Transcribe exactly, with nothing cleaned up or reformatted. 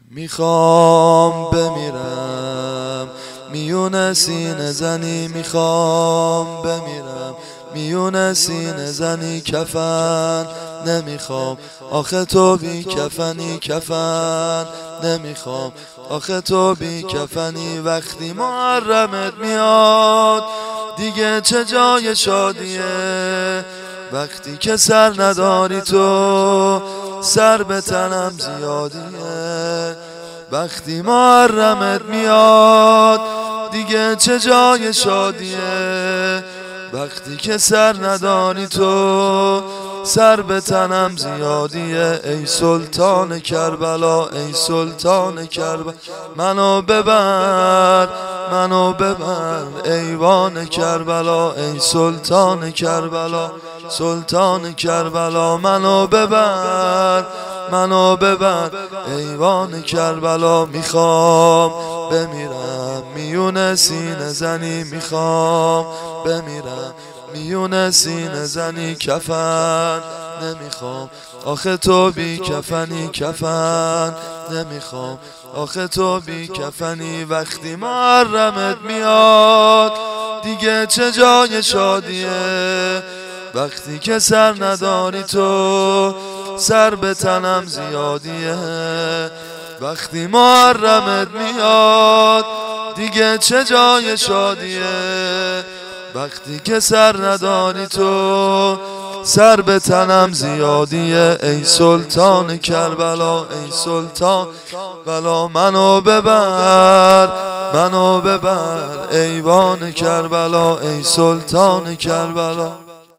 میخوام بمیرم میون سینه زنی، میخوام بمیرم میون سینه زنی. کفن نمیخوام آخه تو بی کفنی، کفن نمیخوام آخه تو بی کفنی. وقتی محرمت میاد دیگه چه جای شادیه، وقتی که سر نداری تو سر به تنم زیادیه. وقتی محرمت میاد دیگه چه جای شادیه، وقتی که سر نداری تو سر به تنم زیادیه. ای سلطان کربلا، ای سلطان کربلا، منو ببر منو ببر ایوان کربلا. ای سلطان کربلا، سلطان کربلا، منو ببر منو ببر ایوان کربلا. میخوام بمیرم میون سینه زنی، میخوام بمیرم میون سینه زنی. کفن نمیخوام آخه تو بی کفنی، کفن نمیخوام آخه تو بی کفنی. وقتی محرمت میاد دیگه چه جای شادیه، وقتی که سر نداری تو سر به تنم زیادیه. وقتی محرمت میاد دیگه چه جای شادیه، وقتی که سر نداری تو سر به تنم زیادیه. ای سلطان کربلا، ای سلطان بلا، منو ببر منو ببر ایوان کربلا. ای سلطان کربلا.